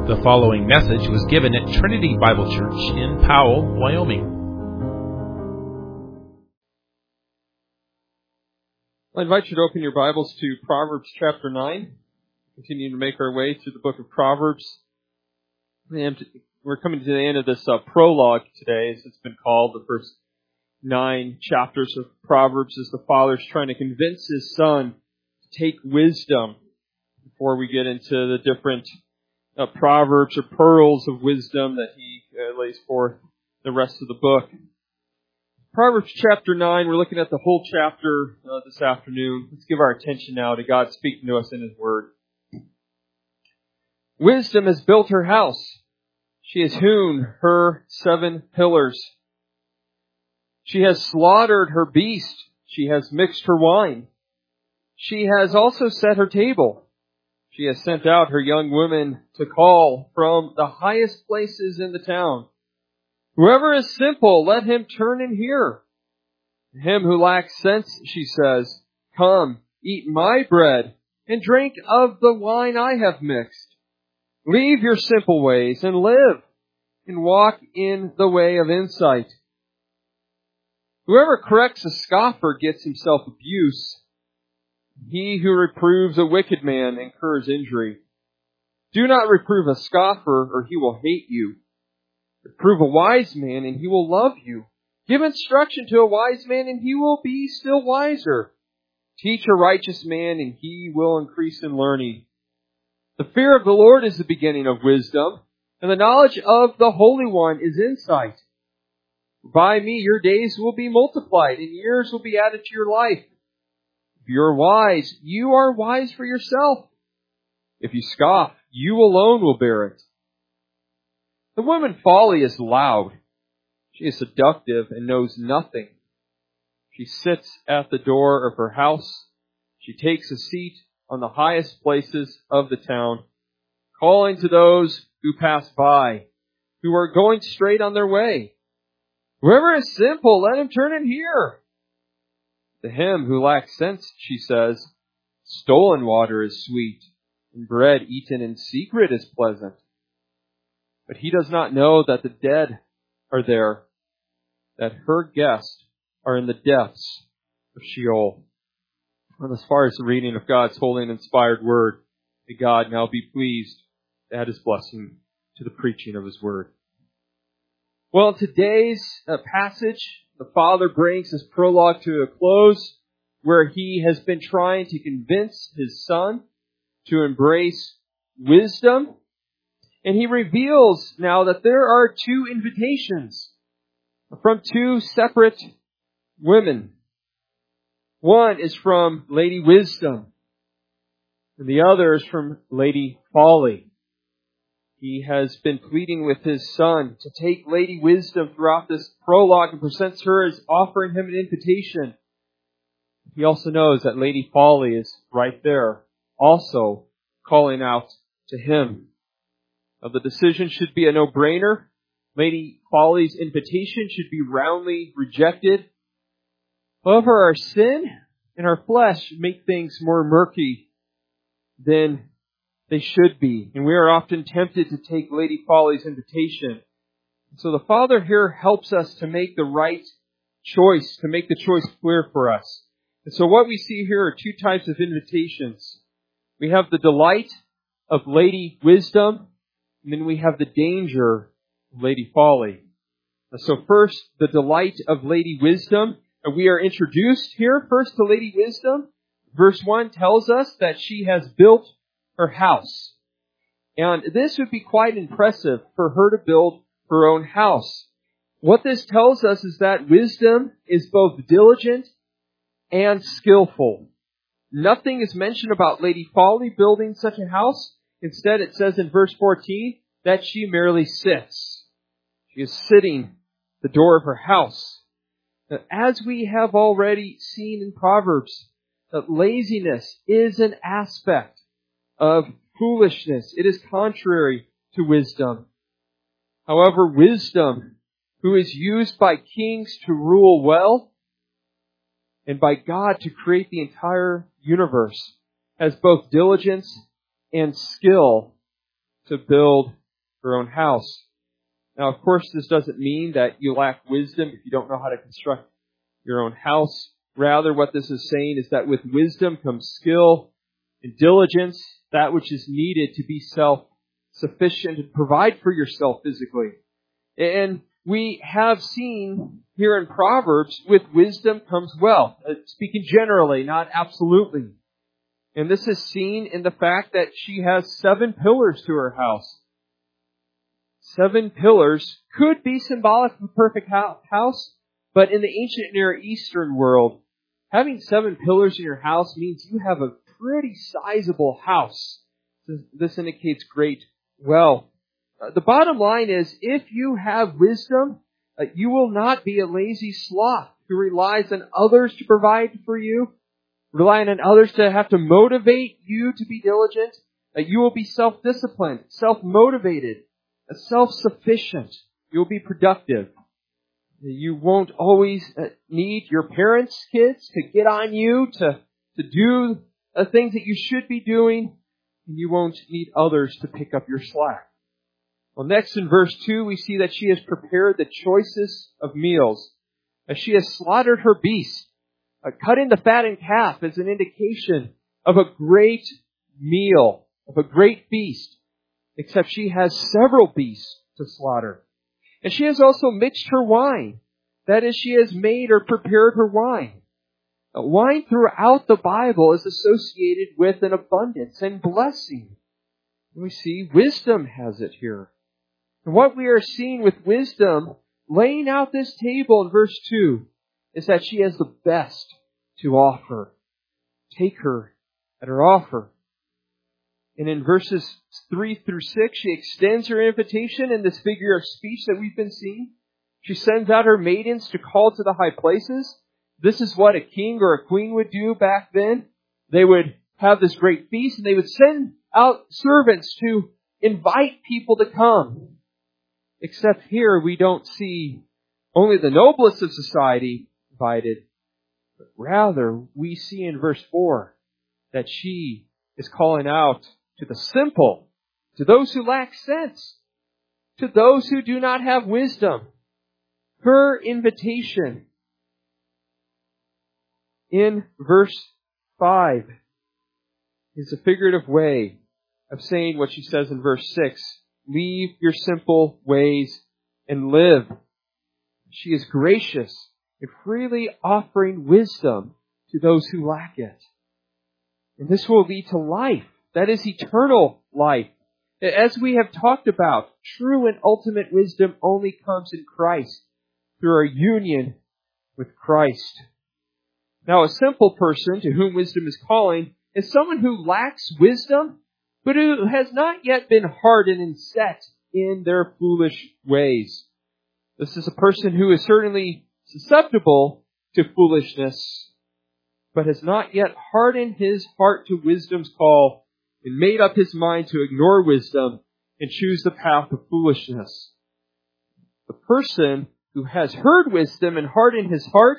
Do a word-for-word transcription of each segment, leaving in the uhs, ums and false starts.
The following message was given at Trinity Bible Church in Powell, Wyoming. I invite you to open your Bibles to Proverbs chapter nine. Continue to make our way through the book of Proverbs. And we're coming to the end of this uh, prologue today, as it's been called, the first nine chapters of Proverbs, as the father's trying to convince his son to take wisdom before we get into the different Uh, proverbs or pearls of wisdom that he uh, lays forth the rest of the book. Proverbs chapter nine, we're looking at the whole chapter uh, this afternoon. Let's give our attention now to God speaking to us in His Word. Wisdom has built her house. She has hewn her seven pillars. She has slaughtered her beast. She has mixed her wine. She has also set her table. She has sent out her young women to call from the highest places in the town. Whoever is simple, let him turn and hear. Him who lacks sense, she says, come, eat my bread, and drink of the wine I have mixed. Leave your simple ways and live, and walk in the way of insight. Whoever corrects a scoffer gets himself abuse. He who reproves a wicked man incurs injury. Do not reprove a scoffer, or he will hate you. Reprove a wise man, and he will love you. Give instruction to a wise man, and he will be still wiser. Teach a righteous man, and he will increase in learning. The fear of the Lord is the beginning of wisdom, and the knowledge of the Holy One is insight. By me your days will be multiplied, and years will be added to your life. If you are wise, you are wise for yourself. If you scoff, you alone will bear it. The woman folly is loud. She is seductive and knows nothing. She sits at the door of her house. She takes a seat on the highest places of the town, calling to those who pass by, who are going straight on their way. Whoever is simple, let him turn and hear. To him who lacks sense, she says, stolen water is sweet, and bread eaten in secret is pleasant. But he does not know that the dead are there, that her guests are in the depths of Sheol. And as far as the reading of God's holy and inspired word, may God now be pleased to add His blessing to the preaching of His word. Well, today's uh, passage, the father brings his prologue to a close where he has been trying to convince his son to embrace wisdom. And he reveals now that there are two invitations from two separate women. One is from Lady Wisdom, and the other is from Lady Folly. He has been pleading with his son to take Lady Wisdom throughout this prologue and presents her as offering him an invitation. He also knows that Lady Folly is right there, also calling out to him. Now, the decision should be a no-brainer. Lady Folly's invitation should be roundly rejected. However, our sin and our flesh make things more murky than they should be. And we are often tempted to take Lady Folly's invitation. So the Father here helps us to make the right choice, to make the choice clear for us. And so what we see here are two types of invitations. We have the delight of Lady Wisdom, and then we have the danger of Lady Folly. So first, the delight of Lady Wisdom. And we are introduced here first to Lady Wisdom. Verse one tells us that she has built her house. And this would be quite impressive for her to build her own house. What this tells us is that wisdom is both diligent and skillful. Nothing is mentioned about Lady Folly building such a house. Instead, it says in verse fourteen that she merely sits. She is sitting at the door of her house. Now, as we have already seen in Proverbs, that laziness is an aspect of foolishness. It is contrary to wisdom. However, wisdom, who is used by kings to rule well, and by God to create the entire universe, has both diligence and skill to build her own house. Now, of course, this doesn't mean that you lack wisdom if you don't know how to construct your own house. Rather, what this is saying is that with wisdom comes skill and diligence, that which is needed to be self-sufficient and provide for yourself physically. And we have seen here in Proverbs, with wisdom comes wealth. Uh, speaking generally, not absolutely. And this is seen in the fact that she has seven pillars to her house. Seven pillars could be symbolic of a perfect house, but in the ancient Near Eastern world, having seven pillars in your house means you have a pretty sizable house. This indicates great wealth. Uh, the bottom line is, if you have wisdom, uh, you will not be a lazy sloth who relies on others to provide for you, relying on others to have to motivate you to be diligent. Uh, you will be self-disciplined, self-motivated, uh, self-sufficient. You will be productive. You won't always uh, need your parents' kids to get on you to, to do the things that you should be doing, and you won't need others to pick up your slack. Well, next in verse two, we see that she has prepared the choicest of meals. As she has slaughtered her beast, uh, cutting the fattened calf is an indication of a great meal, of a great feast, except she has several beasts to slaughter. And she has also mixed her wine. That is, she has made or prepared her wine. Uh, wine throughout the Bible is associated with an abundance and blessing. We see wisdom has it here. And what we are seeing with wisdom, laying out this table in verse two, is that she has the best to offer. Take her at her offer. And in verses three through six, she extends her invitation in this figure of speech that we've been seeing. She sends out her maidens to call to the high places. This is what a king or a queen would do back then. They would have this great feast, and they would send out servants to invite people to come. Except here we don't see only the noblest of society invited, but rather we see in verse four that she is calling out to the simple, to those who lack sense, to those who do not have wisdom. Her invitation in verse five is a figurative way of saying what she says in verse six. Leave your simple ways and live. She is gracious and freely offering wisdom to those who lack it. And this will lead to life. That is eternal life. As we have talked about, true and ultimate wisdom only comes in Christ through our union with Christ. Now, a simple person to whom wisdom is calling is someone who lacks wisdom, but who has not yet been hardened and set in their foolish ways. This is a person who is certainly susceptible to foolishness, but has not yet hardened his heart to wisdom's call and made up his mind to ignore wisdom and choose the path of foolishness. The person who has heard wisdom and hardened his heart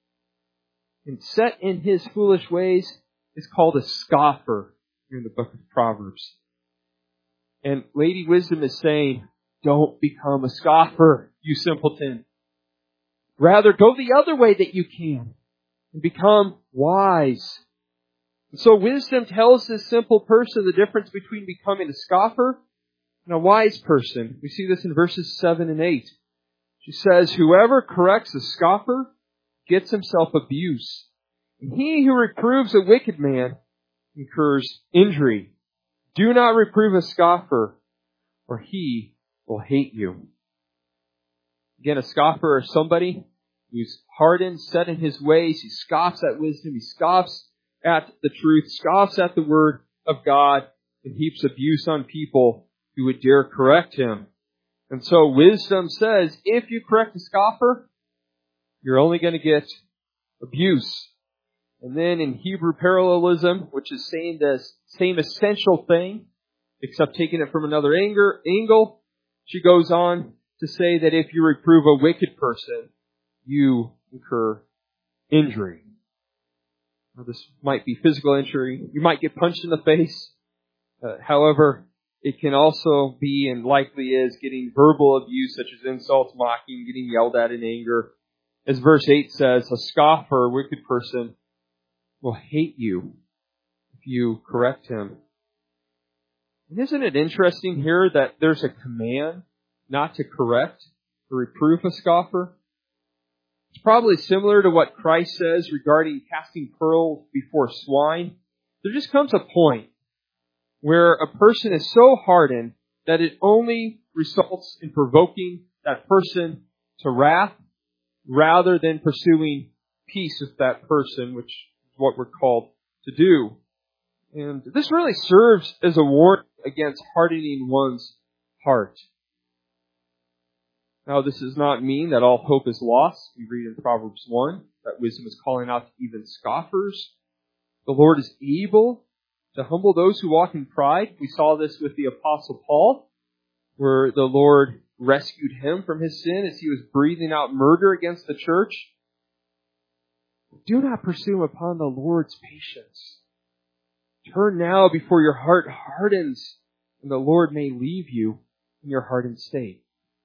and set in his foolish ways is called a scoffer in the book of Proverbs. And Lady Wisdom is saying, don't become a scoffer, you simpleton. Rather, go the other way that you can and become wise. And so wisdom tells this simple person the difference between becoming a scoffer and a wise person. We see this in verses seven and eight. She says, whoever corrects a scoffer gets himself abuse, and he who reproves a wicked man incurs injury. Do not reprove a scoffer, or he will hate you. Again, a scoffer is somebody who's hardened, set in his ways. He scoffs at wisdom. He scoffs at the truth, scoffs at the word of God, and heaps abuse on people who would dare correct him. And so wisdom says, if you correct a scoffer, you're only going to get abuse. And then in Hebrew parallelism, which is saying the same essential thing, except taking it from another angle, she goes on to say that if you reprove a wicked person, you incur injury. Now, this might be physical injury. You might get punched in the face. Uh, however, It can also be, and likely is, getting verbal abuse such as insults, mocking, getting yelled at in anger. As verse eight says, a scoffer, a wicked person, will hate you if you correct him. And isn't it interesting here that there's a command not to correct or reproof a scoffer? It's probably similar to what Christ says regarding casting pearls before swine. There just comes a point where a person is so hardened that it only results in provoking that person to wrath rather than pursuing peace with that person, which is what we're called to do. And this really serves as a warning against hardening one's heart. Now, this does not mean that all hope is lost. We read in Proverbs one that wisdom is calling out to even scoffers. The Lord is able to humble those who walk in pride. We saw this with the Apostle Paul, where the Lord rescued him from his sin as he was breathing out murder against the church. Do not presume upon the Lord's patience. Turn now before your heart hardens, and the Lord may leave you in your hardened state.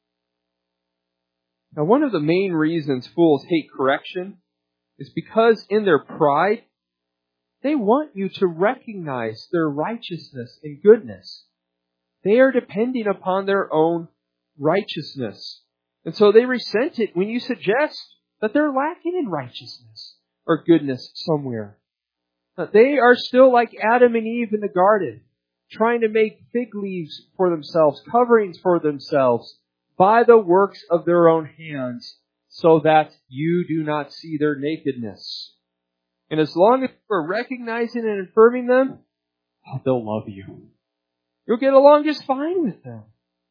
Now, one of the main reasons fools hate correction is because in their pride, they want you to recognize their righteousness and goodness. They are depending upon their own righteousness. And so they resent it when you suggest that they're lacking in righteousness or goodness somewhere. Now, they are still like Adam and Eve in the garden, trying to make fig leaves for themselves, coverings for themselves, by the works of their own hands, so that you do not see their nakedness. And as long as we're recognizing and affirming them, oh, they'll love you. You'll get along just fine with them.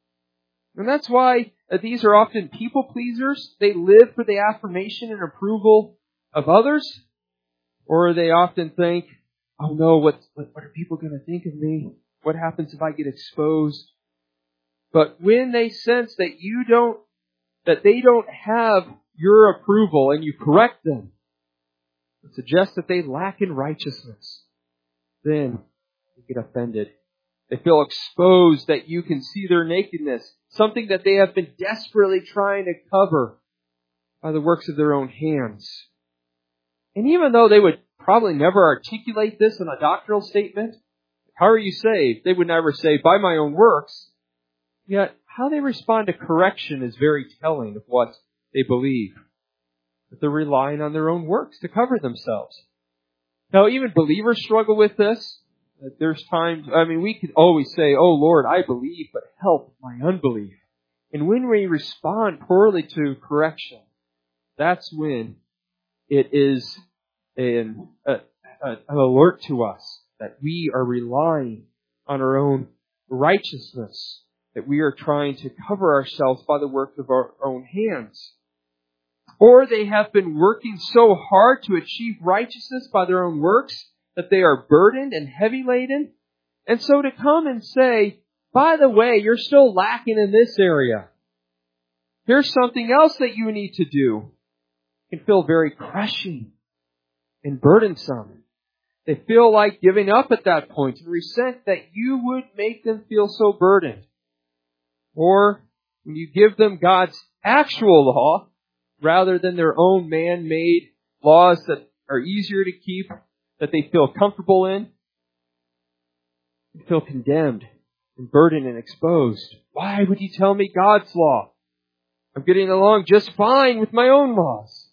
And that's why these are often people pleasers. They live for the affirmation and approval of others. Or they often think, oh no, what, what, what are people going to think of me? What happens if I get exposed? But when they sense that you don't, that they don't have your approval and you correct them, and suggest that they lack in righteousness, then they get offended. They feel exposed that you can see their nakedness, something that they have been desperately trying to cover by the works of their own hands. And even though they would probably never articulate this in a doctrinal statement, how are you saved? They would never say, by my own works. Yet, how they respond to correction is very telling of what they believe. That they're relying on their own works to cover themselves. Now, even believers struggle with this. There's times, I mean, we can always say, oh Lord, I believe, but help my unbelief. And when we respond poorly to correction, that's when it is an, a, a, an alert to us that we are relying on our own righteousness, that we are trying to cover ourselves by the work of our own hands. Or they have been working so hard to achieve righteousness by their own works that they are burdened and heavy laden. And so to come and say, by the way, you're still lacking in this area. Here's something else that you need to do. Can feel very crushing and burdensome. They feel like giving up at that point and resent that you would make them feel so burdened. Or when you give them God's actual law, rather than their own man-made laws that are easier to keep, that they feel comfortable in, they feel condemned and burdened and exposed. Why would you tell me God's law? I'm getting along just fine with my own laws.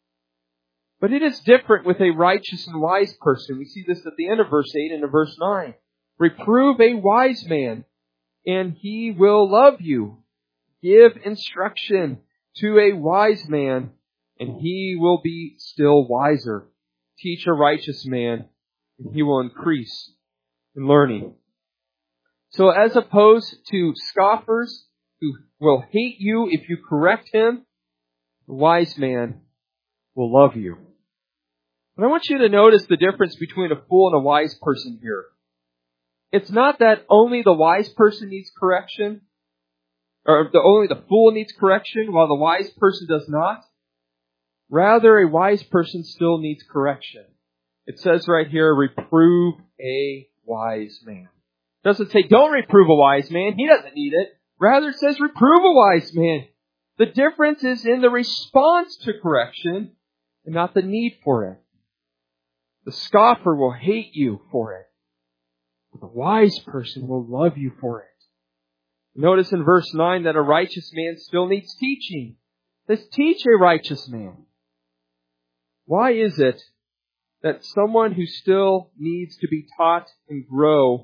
But it is different with a righteous and wise person. We see this at the end of verse eight and of verse nine. Reprove a wise man, and he will love you. Give instruction to a wise man, and he will be still wiser. Teach a righteous man, and he will increase in learning. So as opposed to scoffers who will hate you if you correct him, the wise man will love you. But I want you to notice the difference between a fool and a wise person here. It's not that only the wise person needs correction, or the, only the fool needs correction while the wise person does not. Rather, a wise person still needs correction. It says right here, reprove a wise man. It doesn't say, don't reprove a wise man. He doesn't need it. Rather, it says, reprove a wise man. The difference is in the response to correction and not the need for it. The scoffer will hate you for it, but the wise person will love you for it. Notice in verse nine that a righteous man still needs teaching. Let's teach a righteous man. Why is it that someone who still needs to be taught and grow,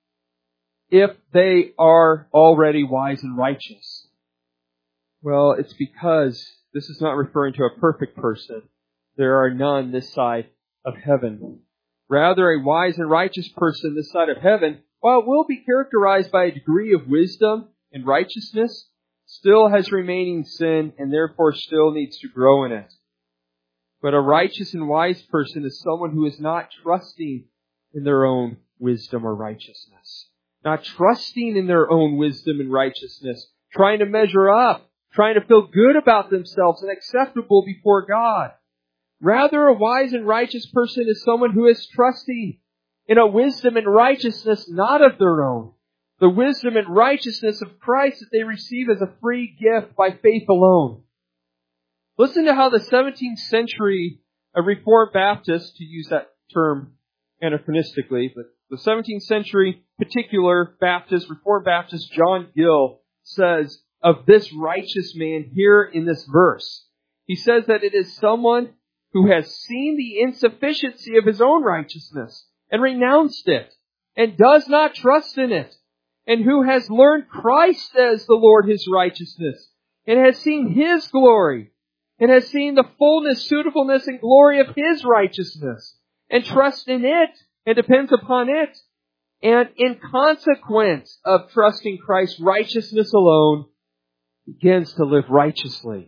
if they are already wise and righteous? Well, it's because this is not referring to a perfect person. There are none this side of heaven. Rather, a wise and righteous person this side of heaven, while it will be characterized by a degree of wisdom and righteousness, still has remaining sin and therefore still needs to grow in it. But a righteous and wise person is someone who is not trusting in their own wisdom or righteousness. Not trusting in their own wisdom and righteousness. Trying to measure up. Trying to feel good about themselves and acceptable before God. Rather, a wise and righteous person is someone who is trusting in a wisdom and righteousness not of their own. The wisdom and righteousness of Christ that they receive as a free gift by faith alone. Listen to how the seventeenth century a Reformed Baptist, to use that term anachronistically, but the seventeenth century particular Baptist, Reformed Baptist John Gill says of this righteous man here in this verse. He says that it is someone who has seen the insufficiency of his own righteousness and renounced it and does not trust in it, and who has learned Christ as the Lord his righteousness and has seen His glory and has seen the fullness, suitableness, and glory of His righteousness and trusts in it and depends upon it, and in consequence of trusting Christ's righteousness alone, begins to live righteously.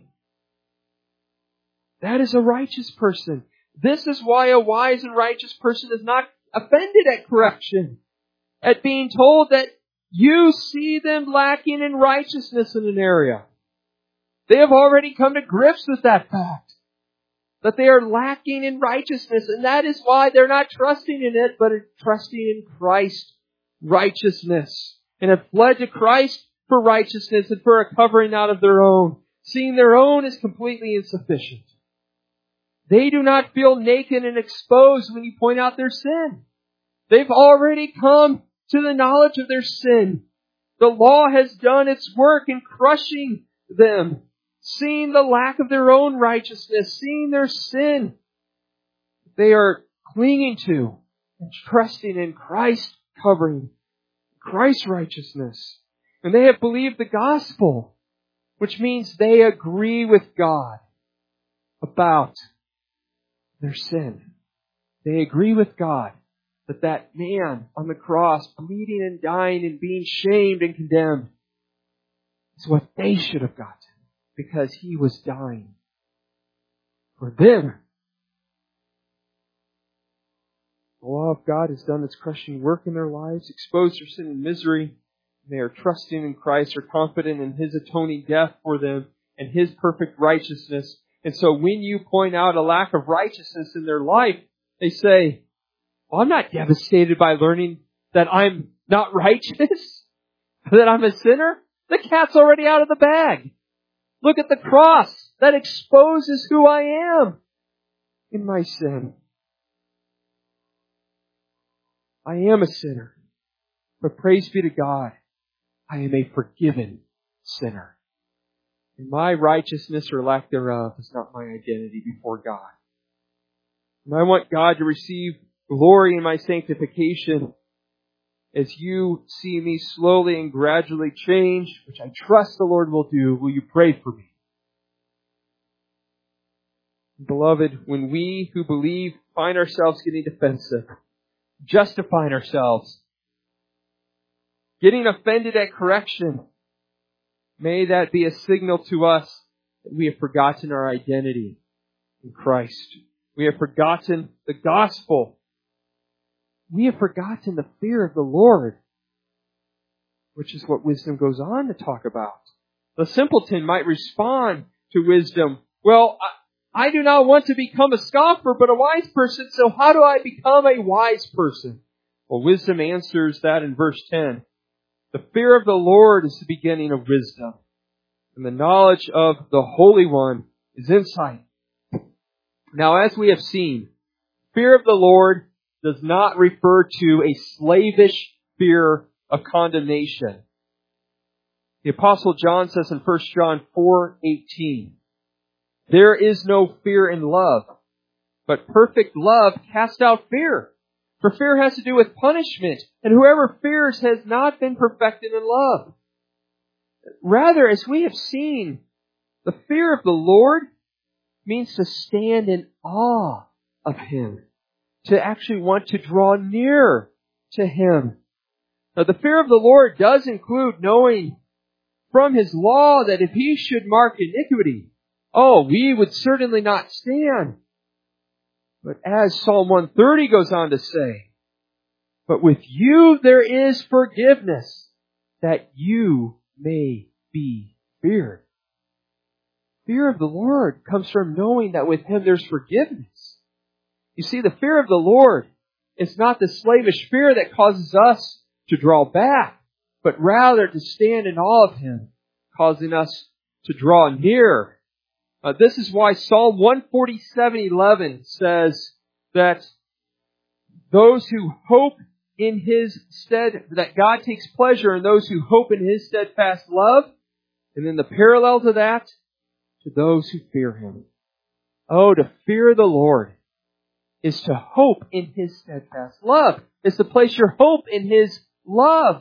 That is a righteous person. This is why a wise and righteous person is not offended at correction, at being told that you see them lacking in righteousness in an area. They have already come to grips with that fact, that they are lacking in righteousness, and that is why they're not trusting in it, but are trusting in Christ's righteousness, and have fled to Christ for righteousness and for a covering out of their own, seeing their own is completely insufficient. They do not feel naked and exposed when you point out their sin. They've already come to the knowledge of their sin. The law has done its work in crushing them, seeing the lack of their own righteousness, seeing their sin. They are clinging to and trusting in Christ's covering, Christ's righteousness. And they have believed the gospel, which means they agree with God about their sin. They agree with God that that man on the cross, bleeding and dying and being shamed and condemned, is what they should have gotten, because He was dying for them. The law of God has done its crushing work in their lives, exposed their sin and misery. They are trusting in Christ, are confident in His atoning death for them and His perfect righteousness. And so when you point out a lack of righteousness in their life, they say, well, I'm not devastated by learning that I'm not righteous, that I'm a sinner. The cat's already out of the bag. Look at the cross. That exposes who I am in my sin. I am a sinner. But praise be to God, I am a forgiven sinner. And my righteousness or lack thereof is not my identity before God. And I want God to receive glory in my sanctification as you see me slowly and gradually change, which I trust the Lord will do. Will you pray for me? Beloved, when we who believe find ourselves getting defensive, justifying ourselves, getting offended at correction, may that be a signal to us that we have forgotten our identity in Christ. We have forgotten the gospel. We have forgotten the fear of the Lord, which is what wisdom goes on to talk about. The simpleton might respond to wisdom, well, I, I do not want to become a scoffer, but a wise person, so how do I become a wise person? Well, wisdom answers that in verse ten. The fear of the Lord is the beginning of wisdom, and the knowledge of the Holy One is insight. Now, as we have seen, fear of the Lord does not refer to a slavish fear of condemnation. The Apostle John says in First John four eighteen, there is no fear in love, but perfect love casts out fear. For fear has to do with punishment, and whoever fears has not been perfected in love. Rather, as we have seen, the fear of the Lord means to stand in awe of Him, to actually want to draw near to Him. Now, the fear of the Lord does include knowing from His law that if He should mark iniquity, oh, we would certainly not stand. But as Psalm one thirty goes on to say, but with you there is forgiveness, that you may be feared. Fear of the Lord comes from knowing that with Him there's forgiveness. You see, the fear of the Lord is not the slavish fear that causes us to draw back, but rather to stand in awe of Him, causing us to draw near. Uh, this is why Psalm one forty-seven eleven says that those who hope in His stead, that God takes pleasure in those who hope in His steadfast love. And then the parallel to that, to those who fear Him. Oh, to fear the Lord is to hope in His steadfast love. It's to place your hope in His love.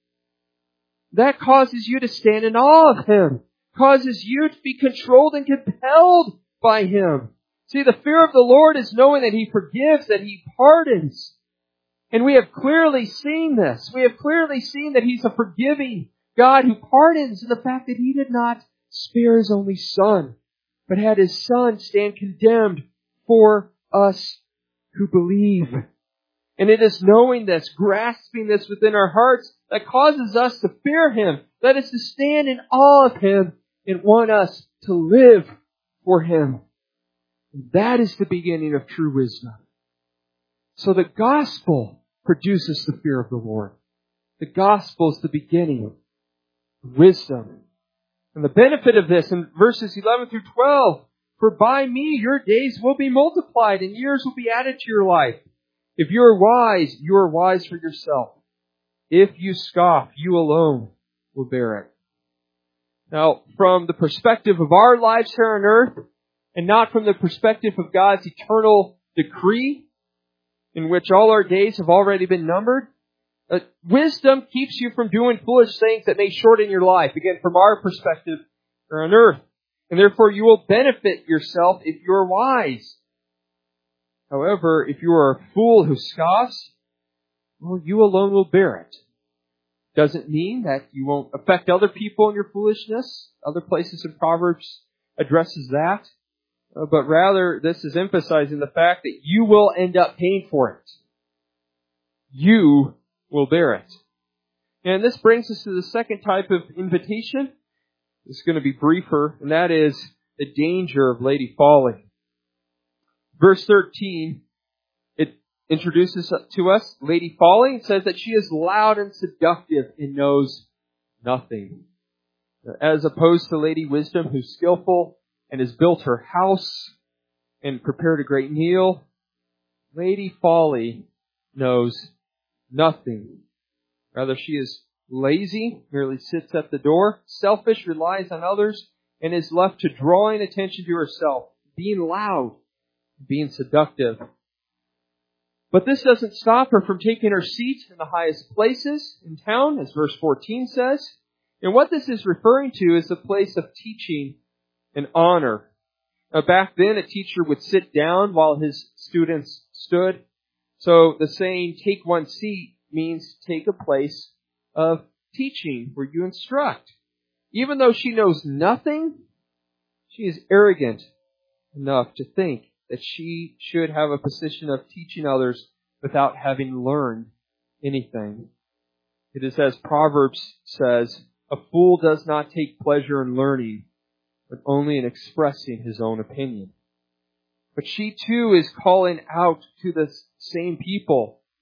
That causes you to stand in awe of Him. Causes you to be controlled and compelled by Him. See, the fear of the Lord is knowing that He forgives, that He pardons. And we have clearly seen this. We have clearly seen that He's a forgiving God who pardons, and the fact that He did not spare His only Son, but had His Son stand condemned for us who believe. And it is knowing this, grasping this within our hearts, that causes us to fear Him. That is to stand in awe of Him and want us to live for Him. And that is the beginning of true wisdom. So the gospel produces the fear of the Lord. The gospel is the beginning of wisdom. And the benefit of this in verses eleven through twelve, for by me your days will be multiplied and years will be added to your life. If you are wise, you are wise for yourself. If you scoff, you alone will bear it. Now, from the perspective of our lives here on earth, and not from the perspective of God's eternal decree, in which all our days have already been numbered, uh, wisdom keeps you from doing foolish things that may shorten your life. Again, from our perspective here on earth. And therefore you will benefit yourself if you are wise. However, if you are a fool who scoffs, well, you alone will bear it. Doesn't mean that you won't affect other people in your foolishness. Other places in Proverbs addresses that. Uh, but rather, this is emphasizing the fact that you will end up paying for it. You will bear it. And this brings us to the second type of invitation. It's going to be briefer, and that is the danger of Lady Folly. Verse thirteen, it introduces to us Lady Folly. It says that she is loud and seductive and knows nothing. As opposed to Lady Wisdom, who's skillful and has built her house and prepared a great meal, Lady Folly knows nothing. Rather, she is lazy, merely sits at the door, selfish, relies on others, and is left to drawing attention to herself, being loud, being seductive. But this doesn't stop her from taking her seat in the highest places in town, as verse fourteen says. And what this is referring to is the place of teaching and honor. Now, back then, a teacher would sit down while his students stood. So the saying, take one seat, means take a place of teaching where you instruct. Even though she knows nothing, she is arrogant enough to think that she should have a position of teaching others without having learned anything. It is as Proverbs says, a fool does not take pleasure in learning, but only in expressing his own opinion. But she too is calling out to the same people.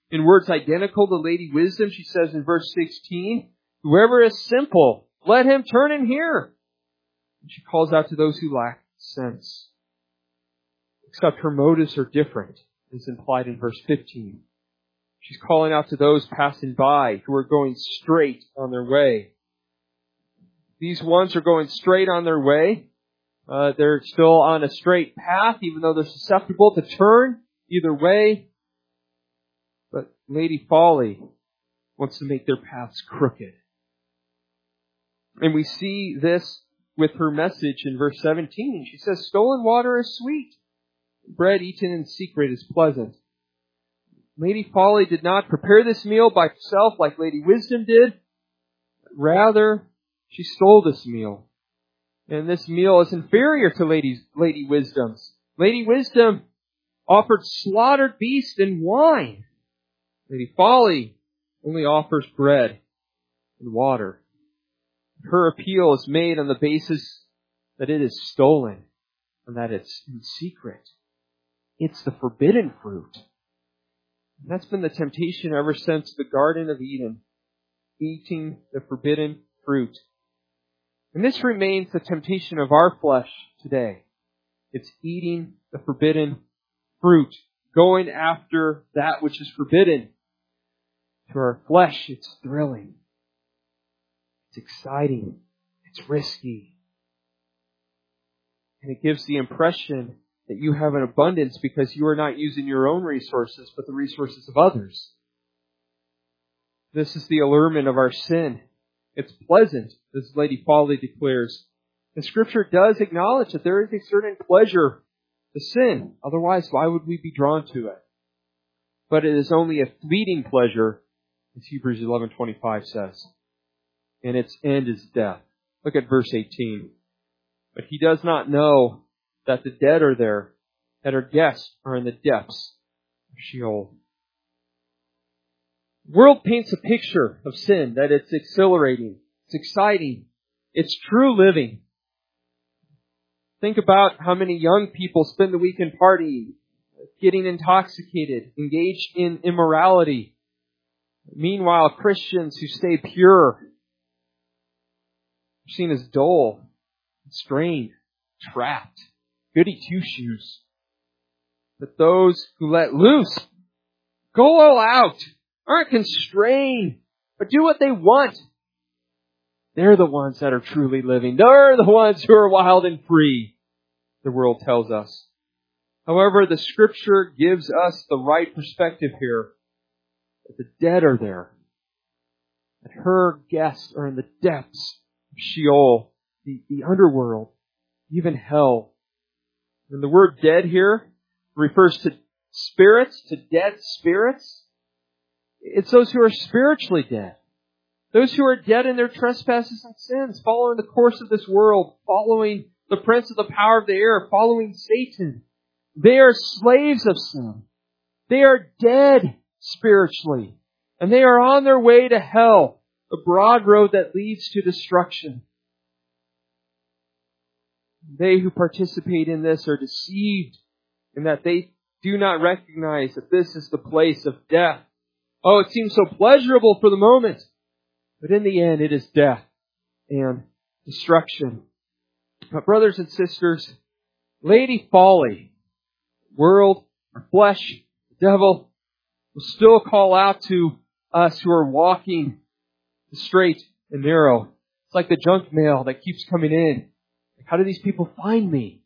In words identical to Lady Wisdom, she says in verse sixteen, whoever is simple, let him turn and hear. And she calls out to those who lack sense. Except her motives are different, as implied in verse fifteen. She's calling out to those passing by who are going straight on their way. These ones are going straight on their way. Uh, they're still on a straight path, even though they're susceptible to turn either way. But Lady Folly wants to make their paths crooked. And we see this with her message in verse seventeen. She says, stolen water is sweet. Bread eaten in secret is pleasant. Lady Folly did not prepare this meal by herself like Lady Wisdom did. Rather, she stole this meal. And this meal is inferior to Lady, Lady Wisdom's. Lady Wisdom offered slaughtered beast and wine. Lady Folly only offers bread and water. Her appeal is made on the basis that it is stolen and that it's in secret. It's the forbidden fruit. And that's been the temptation ever since the Garden of Eden, eating the forbidden fruit. And this remains the temptation of our flesh today. It's eating the forbidden fruit, going after that which is forbidden. To our flesh, it's thrilling. It's exciting. It's risky. And it gives the impression that you have an abundance because you are not using your own resources, but the resources of others. This is the allurement of our sin. It's pleasant, as Lady Folly declares. And Scripture does acknowledge that there is a certain pleasure to sin. Otherwise, why would we be drawn to it? But it is only a fleeting pleasure, as Hebrews eleven twenty-five says. And its end is death. Look at verse eighteen. But he does not know that the dead are there, that our guests are in the depths of Sheol. The world paints a picture of sin, that it's exhilarating, it's exciting, it's true living. Think about how many young people spend the weekend partying, getting intoxicated, engaged in immorality. Meanwhile, Christians who stay pure are seen as dull, strained, trapped, goody two-shoes. But those who let loose, go all out, aren't constrained, but do what they want. They're the ones that are truly living. They're the ones who are wild and free, the world tells us. However, the Scripture gives us the right perspective here. That the dead are there. That her guests are in the depths of Sheol, the, the underworld, even hell. And the word dead here refers to spirits, to dead spirits. It's those who are spiritually dead. Those who are dead in their trespasses and sins, following the course of this world, following the prince of the power of the air, following Satan. They are slaves of sin. They are dead spiritually. And they are on their way to hell, the broad road that leads to destruction. They who participate in this are deceived in that they do not recognize that this is the place of death. Oh, it seems so pleasurable for the moment. But in the end, it is death and destruction. But brothers and sisters, Lady Folly, world, our flesh, the devil, will still call out to us who are walking the straight and narrow. It's like the junk mail that keeps coming in. How do these people find me?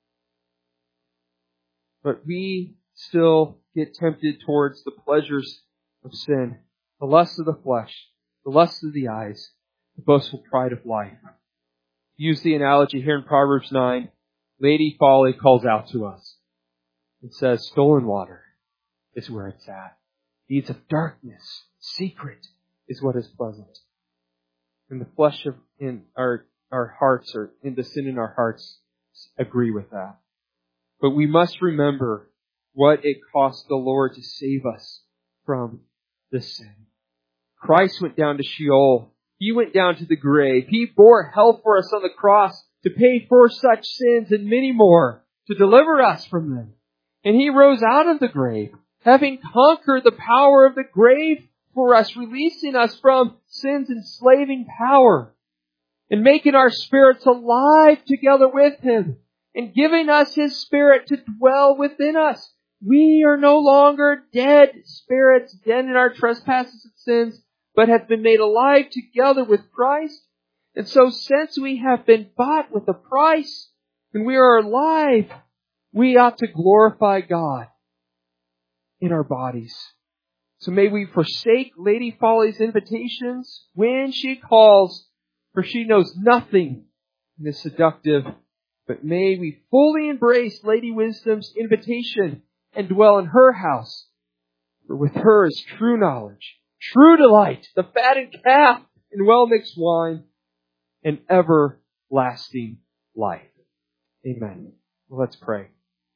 But we still get tempted towards the pleasures of sin, the lust of the flesh, the lust of the eyes, the boastful pride of life. Use the analogy here in Proverbs nine. Lady Folly calls out to us and says, stolen water is where it's at. Deeds of darkness, secret, is what is pleasant. And the flesh of in our our hearts, or in the sin in our hearts, agree with that. But we must remember what it cost the Lord to save us from this sin. Christ went down to Sheol. He went down to the grave. He bore hell for us on the cross to pay for such sins and many more, to deliver us from them. And He rose out of the grave having conquered the power of the grave for us, releasing us from sin's enslaving power, and making our spirits alive together with Him, and giving us His Spirit to dwell within us. We are no longer dead spirits, dead in our trespasses and sins, but have been made alive together with Christ. And so since we have been bought with a price, and we are alive, we ought to glorify God in our bodies. So may we forsake Lady Folly's invitations when she calls, for she knows nothing and is seductive. But may we fully embrace Lady Wisdom's invitation and dwell in her house. For with her is true knowledge, true delight, the fattened calf and well-mixed wine, and everlasting life. Amen. Well, let's pray.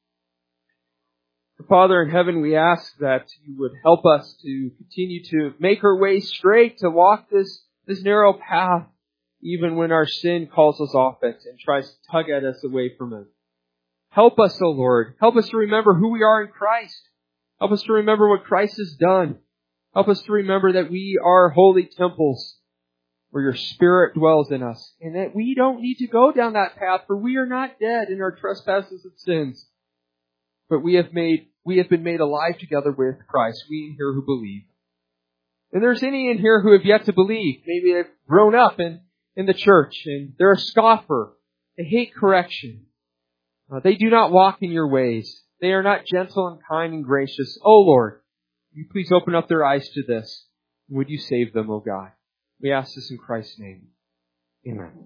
Father in heaven, we ask that you would help us to continue to make our way straight, to walk this, this narrow path, even when our sin calls us off it and tries to tug at us away from it. Help us, O Lord. Help us to remember who we are in Christ. Help us to remember what Christ has done. Help us to remember that we are holy temples where your Spirit dwells in us, and that we don't need to go down that path, for we are not dead in our trespasses and sins. But we have made, we have been made alive together with Christ, we in here who believe. And there's any in here who have yet to believe. Maybe they've grown up in, in the church and they're a scoffer. They hate correction. Uh, they do not walk in your ways. They are not gentle and kind and gracious. Oh Lord, would you please open up their eyes to this. Would you save them, oh God? We ask this in Christ's name. Amen.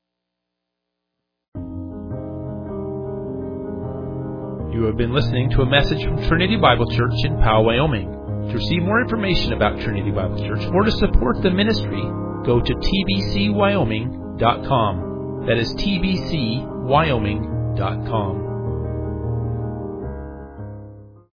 You have been listening to a message from Trinity Bible Church in Powell, Wyoming. To receive more information about Trinity Bible Church or to support the ministry, go to t b c wyoming dot com. That is t b c wyoming dot com.